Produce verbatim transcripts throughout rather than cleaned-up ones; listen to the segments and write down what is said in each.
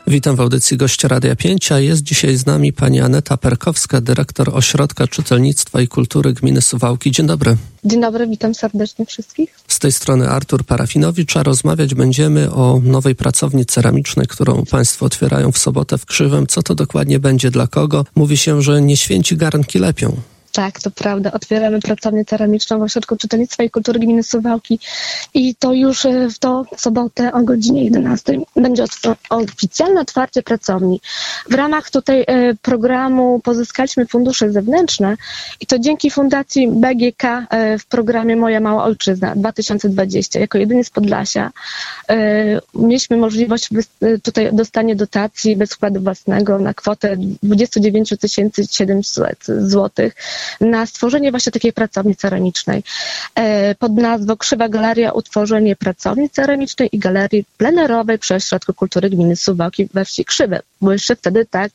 Witam w audycji gościa Radia pięć, a jest dzisiaj z nami pani Aneta Perkowska, dyrektor Ośrodka Czytelnictwa i Kultury Gminy Suwałki. Dzień dobry. Dzień dobry, witam serdecznie wszystkich. Z tej strony Artur Parafinowicz, a rozmawiać będziemy o nowej pracowni ceramicznej, którą państwo otwierają w sobotę w Krzywem. Co to dokładnie będzie, dla kogo? Mówi się, że nie święci garnki lepią. Tak, to prawda. Otwieramy pracownię ceramiczną w Ośrodku Czytelnictwa i Kultury Gminy Suwałki i to już w tą sobotę o godzinie jedenastej będzie oficjalne otwarcie pracowni. W ramach tutaj programu pozyskaliśmy fundusze zewnętrzne i to dzięki Fundacji B G K w programie Moja Mała Ojczyzna dwa tysiące dwudziesty. Jako jedynie z Podlasia mieliśmy możliwość tutaj dostania dotacji bez wkładu własnego na kwotę dwadzieścia dziewięć tysięcy siedemset złotych. Na stworzenie właśnie takiej pracowni ceramicznej pod nazwą Krzywa Galeria, utworzenie pracowni ceramicznej i galerii plenerowej przy Ośrodku Kultury Gminy Suwałki we wsi Krzywe, bo jeszcze wtedy tak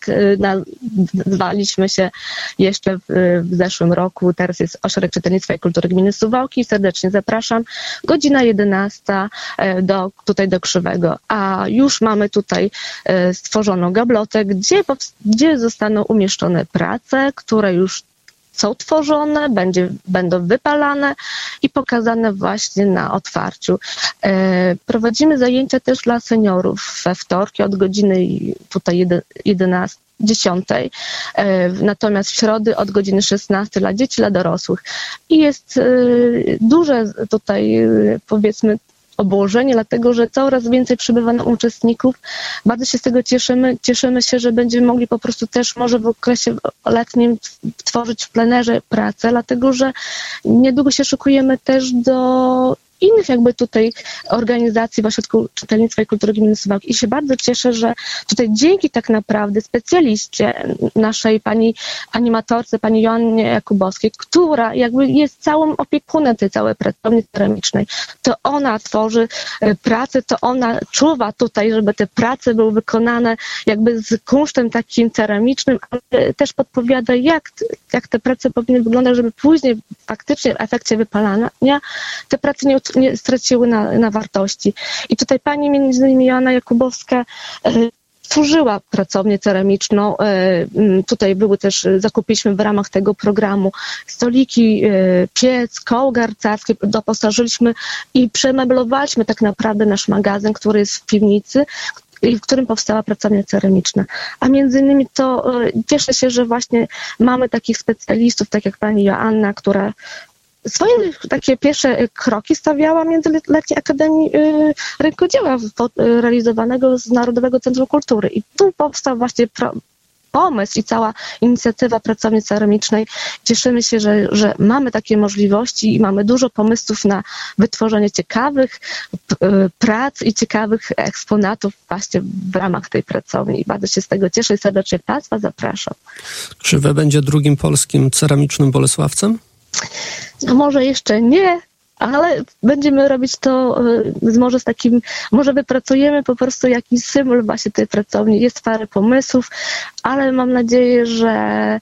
nazwaliśmy się jeszcze w, w zeszłym roku. Teraz jest Ośrodek Czytelnictwa i Kultury Gminy Suwałki. Serdecznie zapraszam. Godzina jedenasta do, tutaj do Krzywego, a już mamy tutaj stworzoną gablotę, gdzie, gdzie zostaną umieszczone prace, które już są tworzone, będzie, będą wypalane i pokazane właśnie na otwarciu. E, prowadzimy zajęcia też dla seniorów we wtorki od godziny tutaj jedenastej, dziesiątej, e, natomiast w środy od godziny szesnastej dla dzieci, dla dorosłych. I jest e, duże tutaj e, powiedzmy obłożenie, dlatego że coraz więcej przybywa nam uczestników. Bardzo się z tego cieszymy. Cieszymy się, że będziemy mogli po prostu też może w okresie letnim tworzyć w plenerze pracę, dlatego że niedługo się szykujemy też do innych jakby tutaj organizacji w Ośrodku Czytelnictwa i Kultury Gminy Suwałki. I się bardzo cieszę, że tutaj dzięki tak naprawdę specjaliście naszej pani animatorce, pani Joannie Jakubowskiej, która jakby jest całym opiekunem tej całej pracowni ceramicznej, to ona tworzy pracę, to ona czuwa tutaj, żeby te prace były wykonane jakby z kunsztem takim ceramicznym, ale też podpowiada, jak, jak te prace powinny wyglądać, żeby później faktycznie w efekcie wypalania te prace nie nie straciły na, na wartości. I tutaj pani między innymi Joanna Jakubowska e, tworzyła pracownię ceramiczną. E, tutaj były też, zakupiliśmy w ramach tego programu stoliki, e, piec, koło garcarskie, doposażyliśmy i przemeblowaliśmy tak naprawdę nasz magazyn, który jest w piwnicy, w którym powstała pracownia ceramiczna. A między innymi to e, cieszę się, że właśnie mamy takich specjalistów, tak jak pani Joanna, która swoje takie pierwsze kroki stawiała Międzyletniej Akademii Rękodzieła realizowanego z Narodowego Centrum Kultury. I tu powstał właśnie pro, pomysł i cała inicjatywa pracowni ceramicznej. Cieszymy się, że, że mamy takie możliwości i mamy dużo pomysłów na wytworzenie ciekawych prac i ciekawych eksponatów właśnie w ramach tej pracowni. I bardzo się z tego cieszę i serdecznie Państwa zapraszam. Krzywe będzie drugim polskim ceramicznym Bolesławcem? No może jeszcze nie, ale będziemy robić to może z takim, może wypracujemy po prostu jakiś symbol właśnie tej pracowni. Jest parę pomysłów, ale mam nadzieję, że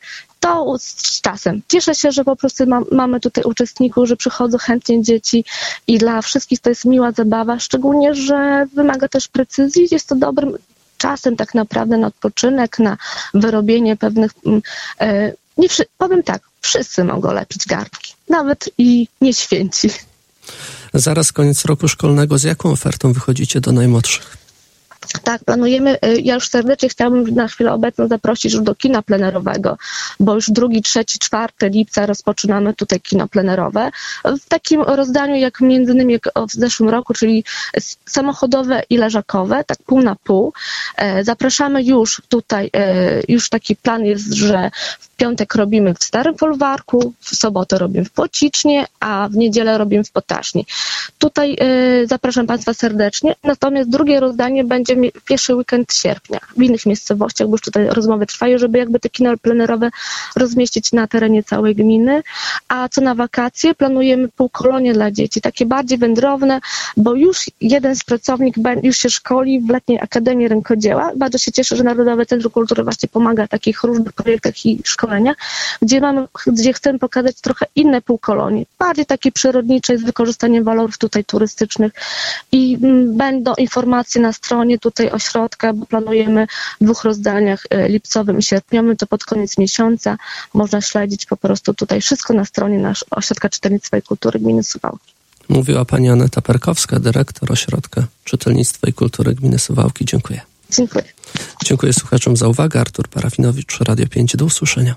to z czasem. Cieszę się, że po prostu ma, mamy tutaj uczestników, że przychodzą chętnie dzieci i dla wszystkich to jest miła zabawa, szczególnie, że wymaga też precyzji. Jest to dobrym czasem tak naprawdę na odpoczynek, na wyrobienie pewnych... E, nie, powiem tak, wszyscy mogą lepić garnki, nawet i nieświęci. Zaraz koniec roku szkolnego. Z jaką ofertą wychodzicie do najmłodszych? Tak, planujemy, ja już serdecznie chciałabym na chwilę obecną zaprosić już do kina plenerowego, bo już drugi, trzeci, czwarty lipca rozpoczynamy tutaj kino plenerowe w takim rozdaniu jak między innymi jak w zeszłym roku, czyli samochodowe i leżakowe, tak pół na pół. Zapraszamy już tutaj, już taki plan jest, że w piątek robimy w Starym Folwarku, w sobotę robimy w Płocicznie, a w niedzielę robimy w Potaczni. Tutaj zapraszam Państwa serdecznie, natomiast drugie rozdanie będzie pierwszy weekend sierpnia w innych miejscowościach, bo już tutaj rozmowy trwają, żeby jakby te kina plenerowe rozmieścić na terenie całej gminy, a co na wakacje planujemy półkolonie dla dzieci, takie bardziej wędrowne, bo już jeden z pracownik już się szkoli w Letniej Akademii Rękodzieła. Bardzo się cieszę, że Narodowe Centrum Kultury właśnie pomaga w takich różnych projektach i szkoleniach szkolenia, gdzie mamy, gdzie chcemy pokazać trochę inne półkolonie, bardziej takie przyrodnicze z wykorzystaniem walorów tutaj turystycznych i m, będą informacje na stronie tutaj ośrodka, bo planujemy w dwóch rozdaniach, e, lipcowym i sierpniowym, to pod koniec miesiąca można śledzić po prostu tutaj wszystko na stronie nasz Ośrodka Czytelnictwa i Kultury Gminy Suwałki. Mówiła pani Aneta Perkowska, dyrektor Ośrodka Czytelnictwa i Kultury Gminy Suwałki. Dziękuję. Dziękuję. Dziękuję słuchaczom za uwagę. Artur Parafinowicz, Radio pięć. Do usłyszenia.